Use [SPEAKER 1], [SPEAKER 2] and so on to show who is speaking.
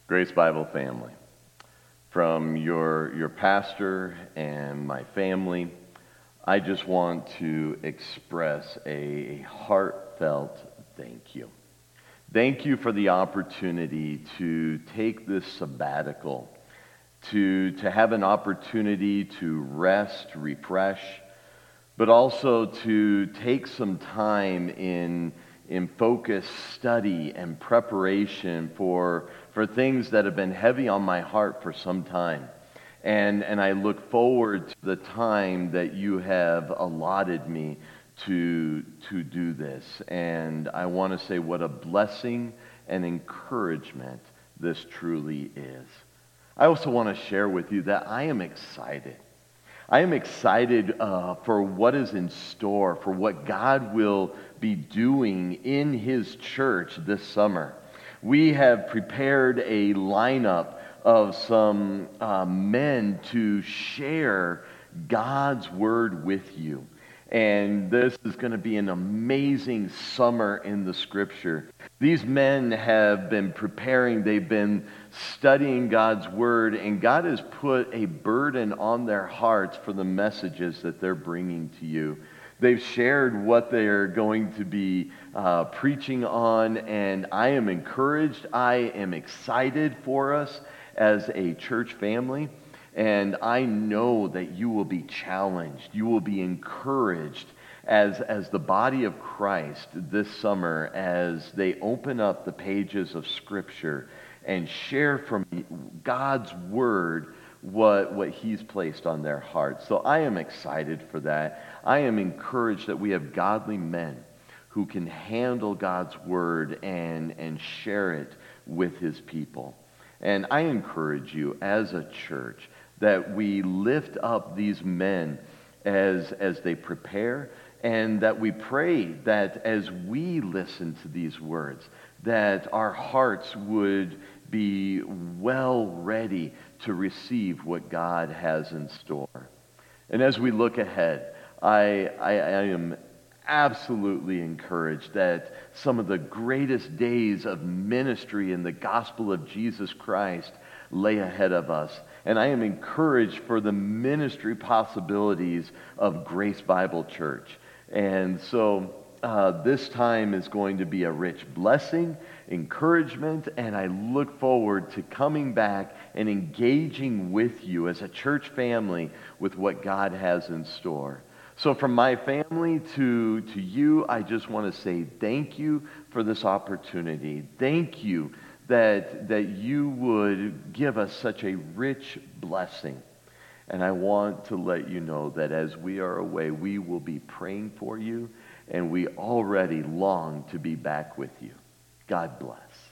[SPEAKER 1] Grace Bible family, from your pastor and my family, I just want to express a heartfelt thank you. Thank you for the opportunity to take this sabbatical, to have an opportunity to rest, refresh, but also to take some time in focused study and preparation for things that have been heavy on my heart for some time. And I look forward to the time that you have allotted me to do this. And I want to say what a blessing and encouragement this truly is. I also want to share with you that I am excited. I am excited for what is in store, for what God will be doing in His church this summer. We have prepared a lineup of some men to share God's Word with you. And this is going to be an amazing summer in the Scripture. These men have been preparing, they've been studying God's Word, and God has put a burden on their hearts for the messages that they're bringing to you. They've shared what they're going to be preaching on, and I am encouraged. I am excited for us as a church family. And I know that you will be challenged, you will be encouraged as the body of Christ this summer as they open up the pages of Scripture and share from God's Word what He's placed on their hearts. So I am excited for that. I am encouraged that we have godly men who can handle God's Word and share it with His people. And I encourage you as a church that we lift up these men as they prepare, and that we pray that as we listen to these words, that our hearts would be well ready to receive what God has in store. And as we look ahead, I am absolutely encouraged that some of the greatest days of ministry in the gospel of Jesus Christ lay ahead of us. And I am encouraged for the ministry possibilities of Grace Bible Church. And so this time is going to be a rich blessing, encouragement, and I look forward to coming back and engaging with you as a church family with what God has in store. So from my family to you, I just want to say thank you for this opportunity. Thank you that you would give us such a rich blessing. And I want to let you know that as we are away, we will be praying for you, and we already long to be back with you. God bless.